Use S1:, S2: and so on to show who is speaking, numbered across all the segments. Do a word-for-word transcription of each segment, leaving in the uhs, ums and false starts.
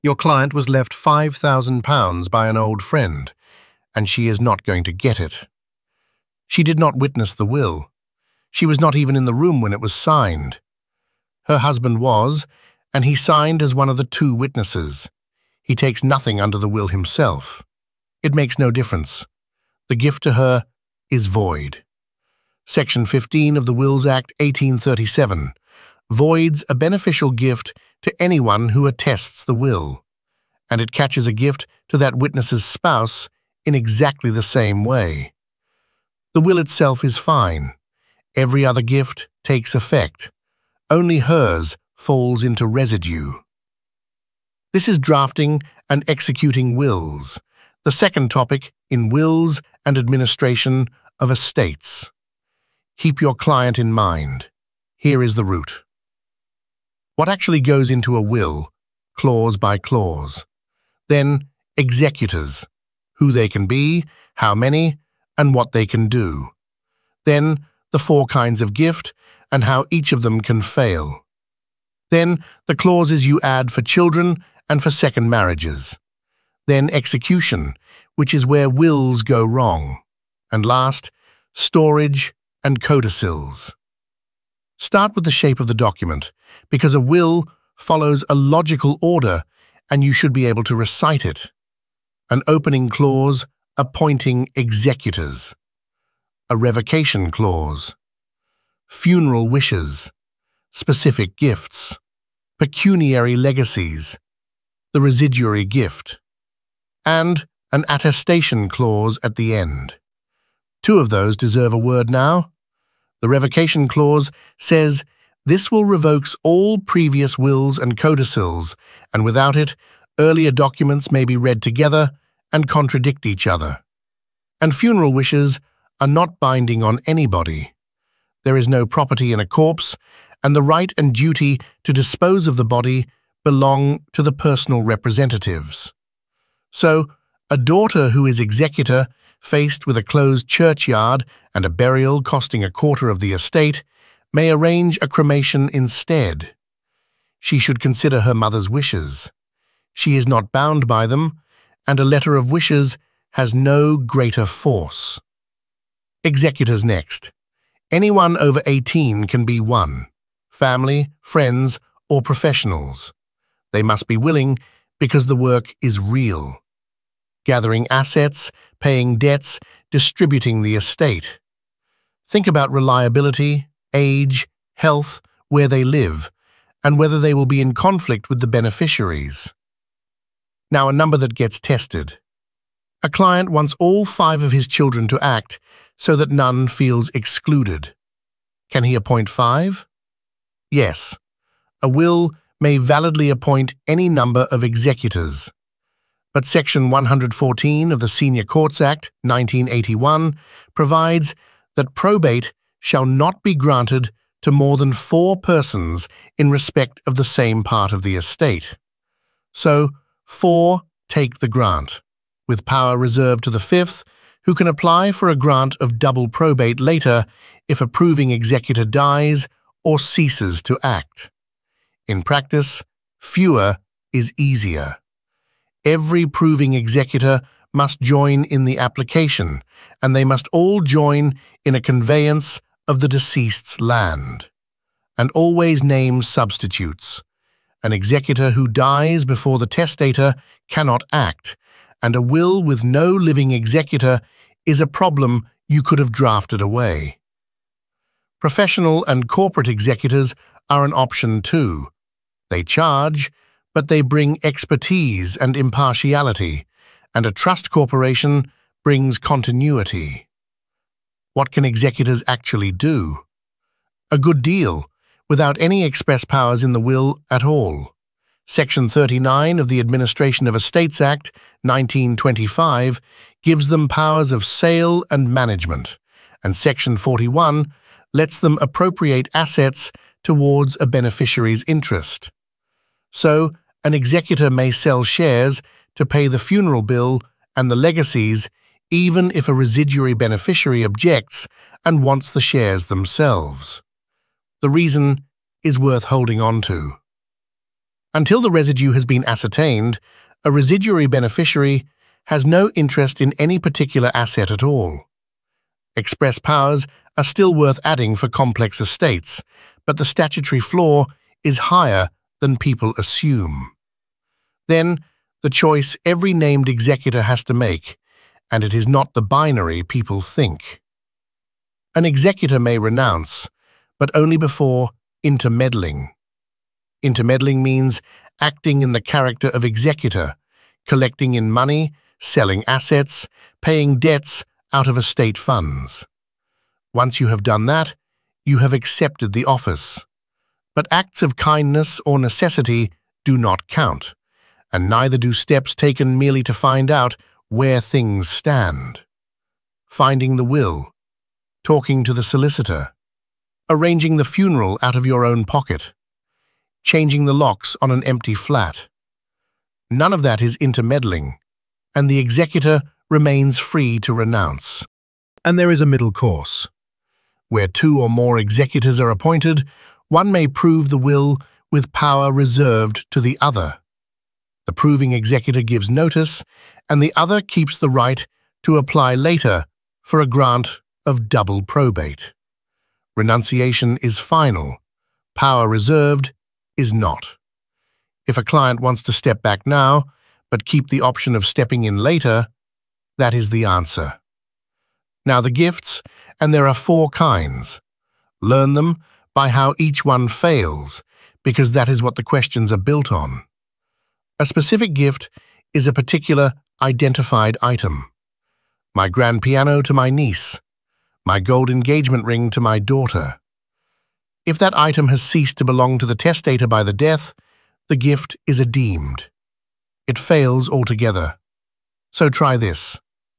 S1: Your client was left five thousand pounds by an old friend, and she is not going to get it. She did not witness the will. She was not even in the room when it was signed. Her husband was, and he signed as one of the two witnesses. He takes nothing under the will himself. It makes no difference. The gift to her is void. Section fifteen of the Wills Act eighteen thirty-seven voids a beneficial gift to anyone who attests the will, and it catches a gift to that witness's spouse in exactly the same way. The will itself is fine. Every other gift takes effect. Only hers falls into residue. This is drafting and executing wills, the second topic in wills and administration of estates. Keep your client in mind. Here is the route. What actually goes into a will, clause by clause? Then, executors, who they can be, how many, and what they can do. Then, the four kinds of gift and how each of them can fail. Then, the clauses you add for children and for second marriages. Then, execution, which is where wills go wrong. And last, storage and codicils. Start with the shape of the document, because a will follows a logical order and you should be able to recite it. An opening clause appointing executors. A revocation clause. Funeral wishes. Specific gifts. Pecuniary legacies. The residuary gift. And an attestation clause at the end. Two of those deserve a word now. The revocation clause says, this will revokes all previous wills and codicils, and without it, earlier documents may be read together and contradict each other. And funeral wishes are not binding on anybody. There is no property in a corpse, and the right and duty to dispose of the body belong to the personal representatives. So, a daughter who is executor, faced with a closed churchyard and a burial costing a quarter of the estate, may arrange a cremation instead. She should consider her mother's wishes. She is not bound by them, and a letter of wishes has no greater force. Executors next. Anyone over eighteen can be one. Family, friends, or professionals. They must be willing because the work is real. Gathering assets, paying debts, distributing the estate. Think about reliability, age, health, where they live, and whether they will be in conflict with the beneficiaries. Now a number that gets tested. A client wants all five of his children to act so that none feels excluded. Can he appoint five? Yes. A will may validly appoint any number of executors. But Section one hundred fourteen of the Senior Courts Act, nineteen eighty-one, provides that probate shall not be granted to more than four persons in respect of the same part of the estate. So, four take the grant, with power reserved to the fifth, who can apply for a grant of double probate later if a proving executor dies or ceases to act. In practice, fewer is easier. Every proving executor must join in the application, and they must all join in a conveyance of the deceased's land. And always name substitutes. An executor who dies before the testator cannot act, and a will with no living executor is a problem you could have drafted away. Professional and corporate executors are an option too. They charge, but they bring expertise and impartiality, and a trust corporation brings continuity. What can executors actually do? A good deal, without any express powers in the will at all. Section thirty-nine of the Administration of Estates Act, nineteen twenty-five, gives them powers of sale and management, and Section forty-one lets them appropriate assets towards a beneficiary's interest. So, an executor may sell shares to pay the funeral bill and the legacies even if a residuary beneficiary objects and wants the shares themselves. The reason is worth holding on to. Until the residue has been ascertained, a residuary beneficiary has no interest in any particular asset at all. Express powers are still worth adding for complex estates, but the statutory floor is higher than people assume. Then, the choice every named executor has to make, and it is not the binary people think. An executor may renounce, but only before intermeddling. Intermeddling means acting in the character of executor, collecting in money, selling assets, paying debts out of estate funds. Once you have done that, you have accepted the office. But acts of kindness or necessity do not count, and neither do steps taken merely to find out where things stand. Finding the will, talking to the solicitor, arranging the funeral out of your own pocket, changing the locks on an empty flat. None of that is intermeddling, and the executor remains free to renounce. And there is a middle course. Where two or more executors are appointed, one may prove the will with power reserved to the other. The proving executor gives notice, and the other keeps the right to apply later for a grant of double probate. Renunciation is final. Power reserved is not. If a client wants to step back now, but keep the option of stepping in later, that is the answer. Now the gifts, and there are four kinds. Learn them by how each one fails, because that is what the questions are built on. A specific gift is a particular identified item. My grand piano to my niece. My gold engagement ring to my daughter. If that item has ceased to belong to the testator by the death, the gift is a deemed. It fails altogether. So try this.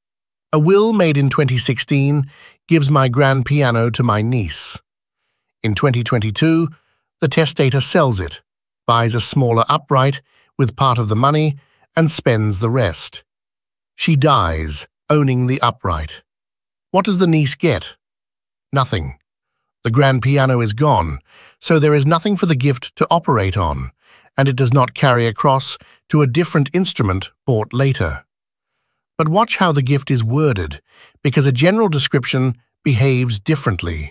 S1: A will made in twenty sixteen gives my grand piano to my niece. In twenty twenty-two, the testator sells it, buys a smaller upright with part of the money, and spends the rest. She dies, owning the upright. What does the niece get? Nothing. The grand piano is gone, so there is nothing for the gift to operate on, and it does not carry across to a different instrument bought later. But watch how the gift is worded, because a general description behaves differently.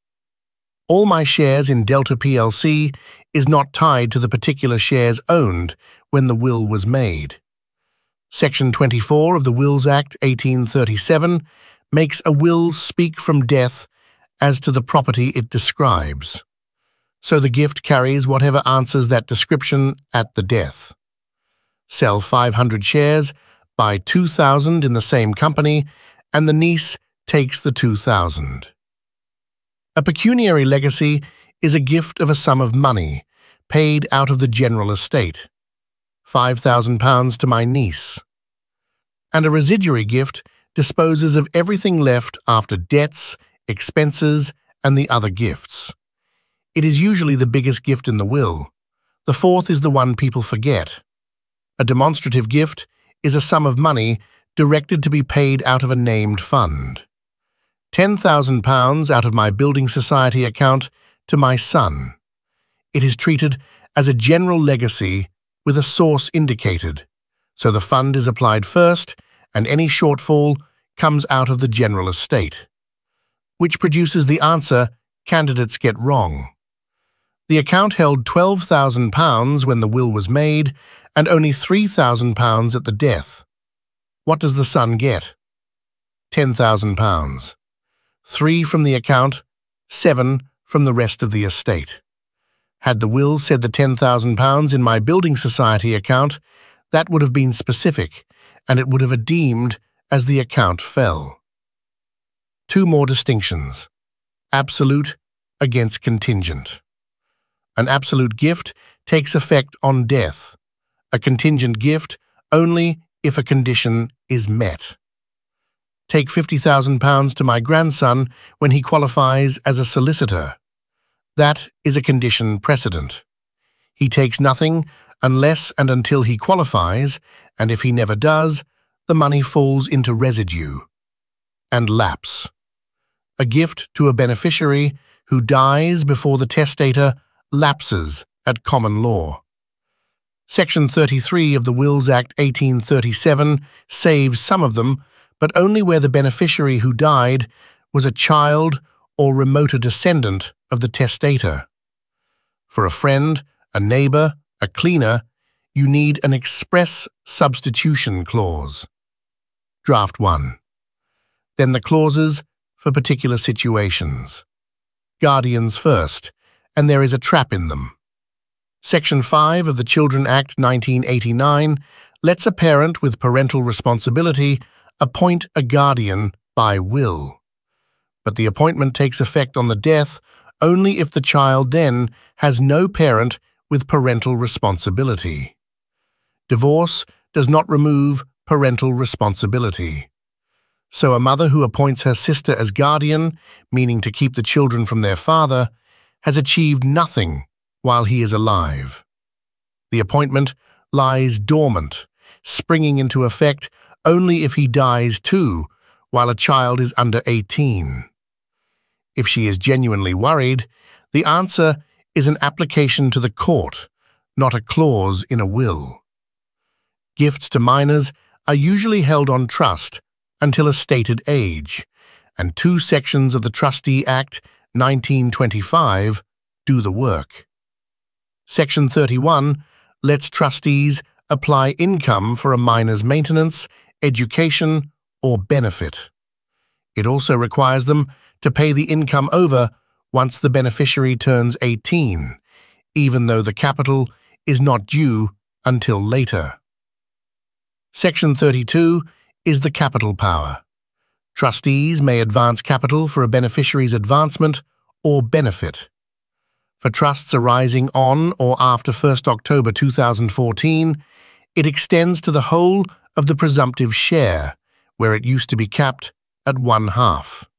S1: All my shares in Delta P L C is not tied to the particular shares owned when the will was made. Section twenty-four of the Wills Act eighteen thirty-seven makes a will speak from death as to the property it describes. So the gift carries whatever answers that description at the death. Sell five hundred shares, buy two thousand in the same company, and the niece takes the two thousand. A pecuniary legacy is a gift of a sum of money, paid out of the general estate. five thousand pounds to my niece. And a residuary gift disposes of everything left after debts, expenses, and the other gifts. It is usually the biggest gift in the will. The fourth is the one people forget. A demonstrative gift is a sum of money directed to be paid out of a named fund. ten thousand pounds out of my building society account to my son. It is treated as a general legacy with a source indicated, so the fund is applied first and any shortfall comes out of the general estate, which produces the answer candidates get wrong. The account held twelve thousand pounds when the will was made and only three thousand pounds at the death. What does the son get? ten thousand pounds. Three from the account, seven from the rest of the estate. Had the will said the ten thousand pounds in my building society account, that would have been specific, and it would have deemed as the account fell. Two more distinctions. Absolute against contingent. An absolute gift takes effect on death. A contingent gift only if a condition is met. Take fifty thousand pounds to my grandson when he qualifies as a solicitor. That is a condition precedent. He takes nothing unless and until he qualifies, and if he never does, the money falls into residue. And lapse. A gift to a beneficiary who dies before the testator lapses at common law. Section thirty-three of the Wills Act eighteen thirty-seven saves some of them, but only where the beneficiary who died was a child or remoter descendant of the testator. For a friend, a neighbor, a cleaner, you need an express substitution clause. Draft one. Then the clauses for particular situations. Guardians first, and there is a trap in them. Section five of the Children Act nineteen eighty-nine lets a parent with parental responsibility appoint a guardian by will. But the appointment takes effect on the death only if the child then has no parent with parental responsibility. Divorce does not remove parental responsibility. So a mother who appoints her sister as guardian, meaning to keep the children from their father, has achieved nothing while he is alive. The appointment lies dormant, springing into effect only if he dies too, while a child is under eighteen. If she is genuinely worried, the answer is an application to the court, not a clause in a will. Gifts to minors are usually held on trust until a stated age, and two sections of the Trustee Act nineteen twenty-five do the work. Section thirty-one lets trustees apply income for a minor's maintenance, education, or benefit. It also requires them to pay the income over once the beneficiary turns eighteen, even though the capital is not due until later. Section thirty-two is the capital power. Trustees may advance capital for a beneficiary's advancement or benefit. For trusts arising on or after first October two thousand fourteen, it extends to the whole of the presumptive share, where it used to be capped at one half.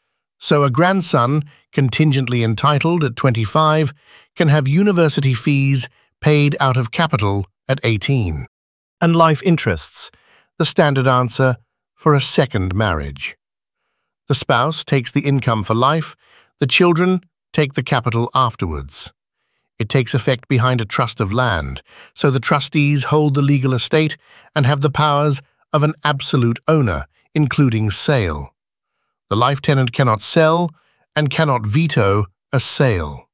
S1: So a grandson, contingently entitled at twenty-five, can have university fees paid out of capital at eighteen. And life interests, the standard answer for a second marriage. The spouse takes the income for life, the children take the capital afterwards. It takes effect behind a trust of land, so the trustees hold the legal estate and have the powers of an absolute owner, including sale. The life tenant cannot sell and cannot veto a sale.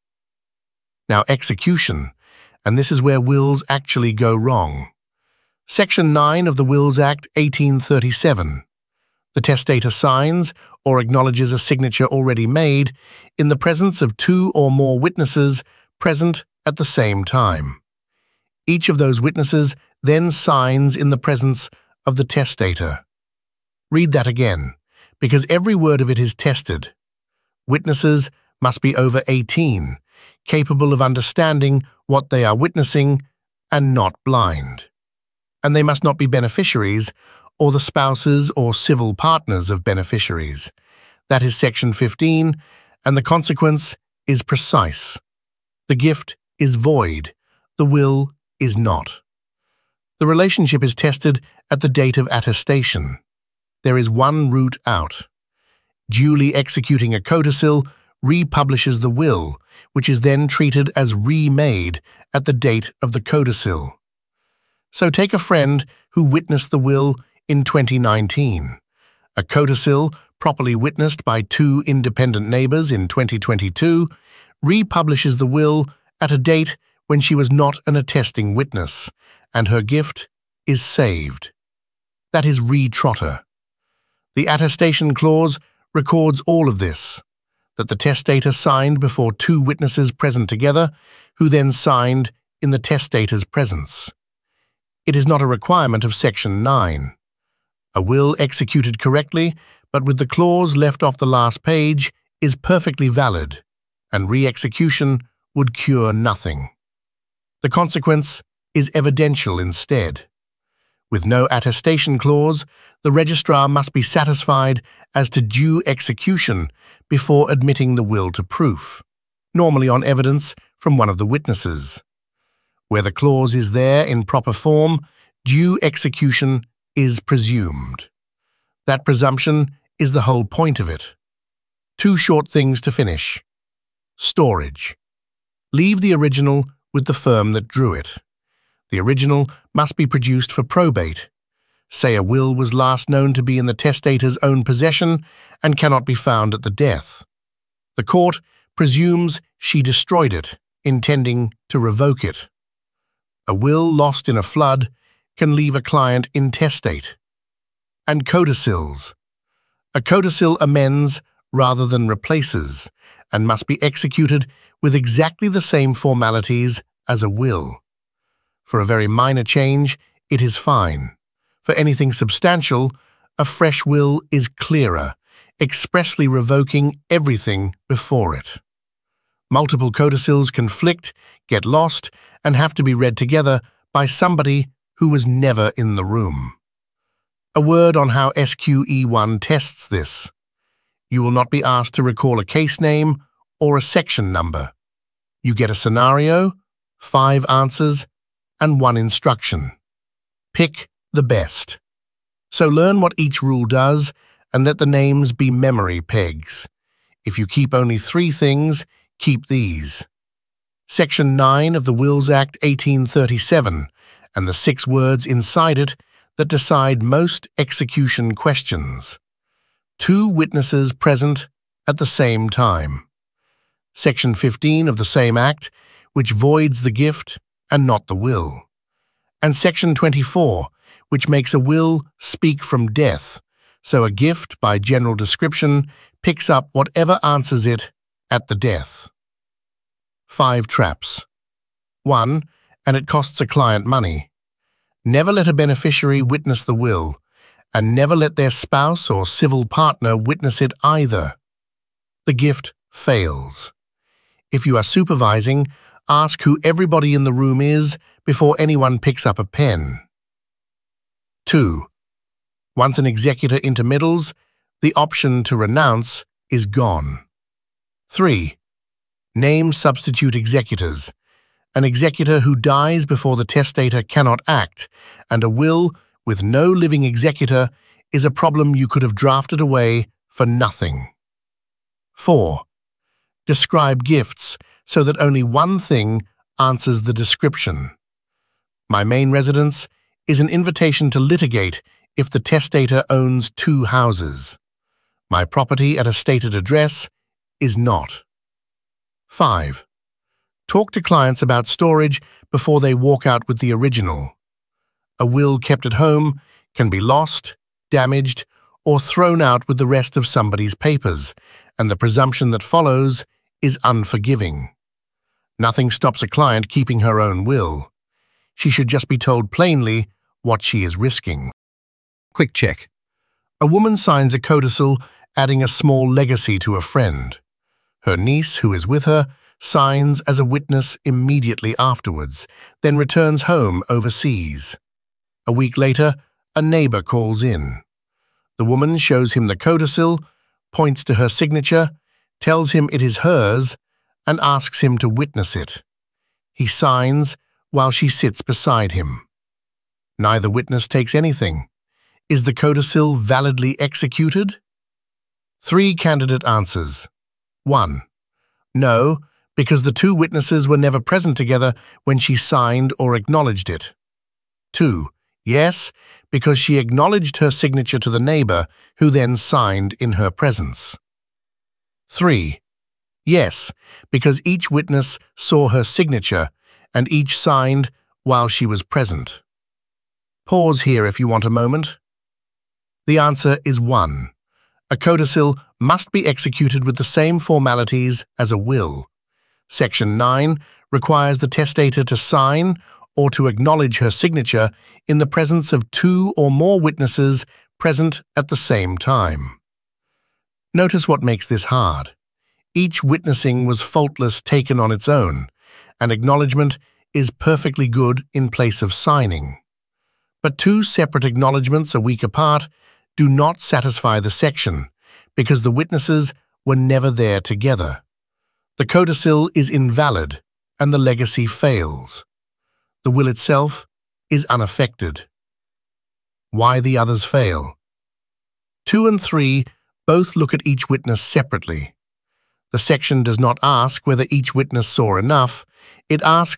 S1: Now execution, and this is where wills actually go wrong. Section nine of the Wills Act eighteen thirty-seven. The testator signs or acknowledges a signature already made in the presence of two or more witnesses present at the same time. Each of those witnesses then signs in the presence of the testator. Read that again, because every word of it is tested. Witnesses must be over eighteen, capable of understanding what they are witnessing, and not blind. And they must not be beneficiaries or the spouses or civil partners of beneficiaries. That is Section fifteen, and the consequence is precise. The gift is void, the will is not. The relationship is tested at the date of attestation. There is one route out. Duly executing a codicil republishes the will, which is then treated as remade at the date of the codicil. So take a friend who witnessed the will in twenty nineteen. A codicil, properly witnessed by two independent neighbors in twenty twenty-two, republishes the will at a date when she was not an attesting witness, and her gift is saved. That is re-trotter. The attestation clause records all of this, that the testator signed before two witnesses present together, who then signed in the testator's presence. It is not a requirement of Section nine. A will executed correctly, but with the clause left off the last page, is perfectly valid, and re-execution would cure nothing. The consequence is evidential instead. With no attestation clause, the registrar must be satisfied as to due execution before admitting the will to proof, normally on evidence from one of the witnesses. Where the clause is there in proper form, due execution is presumed. That presumption is the whole point of it. Two short things to finish. Storage. Leave the original with the firm that drew it. The original must be produced for probate. Say a will was last known to be in the testator's own possession and cannot be found at the death. The court presumes she destroyed it, intending to revoke it. A will lost in a flood can leave a client intestate. And codicils. A codicil amends rather than replaces, and must be executed with exactly the same formalities as a will. For a very minor change, it is fine. For anything substantial, a fresh will is clearer, expressly revoking everything before it. Multiple codicils conflict, get lost, and have to be read together by somebody who was never in the room. A word on how S Q E one tests this. You will not be asked to recall a case name or a section number. You get a scenario, five answers, and one instruction. Pick the best. So learn what each rule does and let the names be memory pegs. If you keep only three things, keep these. Section nine of the Wills Act eighteen thirty-seven and the six words inside it that decide most execution questions. Two witnesses present at the same time. Section fifteen of the same Act, which voids the gift and not the will. And Section twenty-four, which makes a will speak from death, so a gift, by general description, picks up whatever answers it at the death. Five traps. One, and it costs a client money. Never let a beneficiary witness the will, and never let their spouse or civil partner witness it either. The gift fails. If you are supervising, ask who everybody in the room is before anyone picks up a pen. Two. Once an executor intermeddles, the option to renounce is gone. Three. Name substitute executors. An executor who dies before the testator cannot act, and a will with no living executor is a problem you could have drafted away for nothing. Four. Describe gifts so that only one thing answers the description. My main residence is an invitation to litigate if the testator owns two houses. My property at a stated address is not. Five. Talk to clients about storage before they walk out with the original. A will kept at home can be lost, damaged, or thrown out with the rest of somebody's papers, and the presumption that follows is unforgiving. Nothing stops a client keeping her own will. She should just be told plainly what she is risking. Quick check. A woman signs a codicil adding a small legacy to a friend. Her niece, who is with her, signs as a witness immediately afterwards, then returns home overseas. A week later, a neighbor calls in. The woman shows him the codicil, points to her signature, tells him it is hers, and asks him to witness it. He signs while she sits beside him. Neither witness takes anything. Is the codicil validly executed? Three candidate answers. One. No, because the two witnesses were never present together when she signed or acknowledged it. Two. Yes, because she acknowledged her signature to the neighbor, who then signed in her presence. Three. Yes, because each witness saw her signature and each signed while she was present. Pause here if you want a moment. The answer is one. A codicil must be executed with the same formalities as a will. Section nine requires the testator to sign or to acknowledge her signature in the presence of two or more witnesses present at the same time. Notice what makes this hard. Each witnessing was faultless taken on its own, and acknowledgement is perfectly good in place of signing. But two separate acknowledgements a week apart do not satisfy the section, because the witnesses were never there together. The codicil is invalid, and the legacy fails. The will itself is unaffected. Why the others fail? Two and three both look at each witness separately. The section does not ask whether each witness saw enough, it asks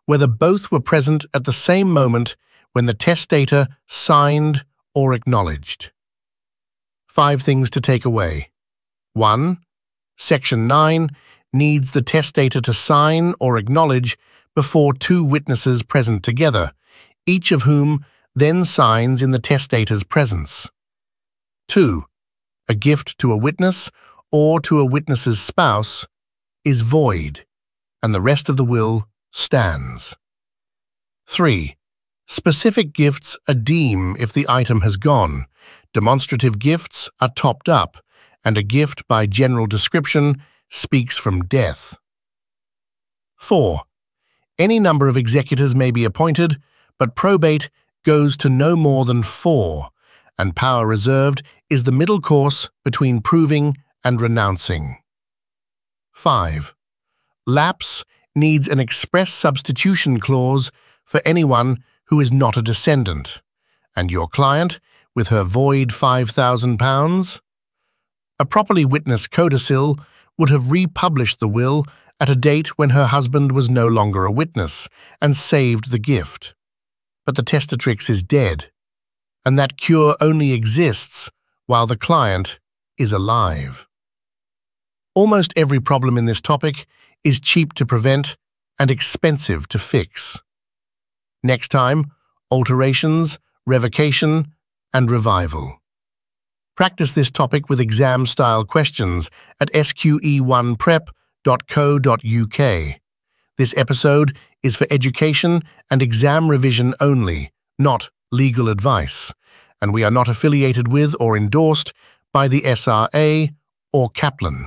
S1: whether both were present at the same moment when the testator signed or acknowledged. Five things to take away. one. Section nine needs the testator to sign or acknowledge before two witnesses present together, each of whom then signs in the testator's presence. two. A gift to a witness or to a witness's spouse is void, and the rest of the will stands. three. Specific gifts are deemed if the item has gone. Demonstrative gifts are topped up, and a gift by general description speaks from death. four. Any number of executors may be appointed, but probate goes to no more than four, and power reserved is the middle course between proving and renouncing. five. Lapse needs an express substitution clause for anyone who is not a descendant, and your client, with her void five thousand pounds, a properly witnessed codicil would have republished the will at a date when her husband was no longer a witness and saved the gift. But the testatrix is dead, and that cure only exists while the client is alive. Almost every problem in this topic is cheap to prevent and expensive to fix. Next time, alterations, revocation, and revival. Practice this topic with exam-style questions at S Q E one prep dot co dot U K. This episode is for education and exam revision only, not legal advice, and we are not affiliated with or endorsed by the S R A or Kaplan.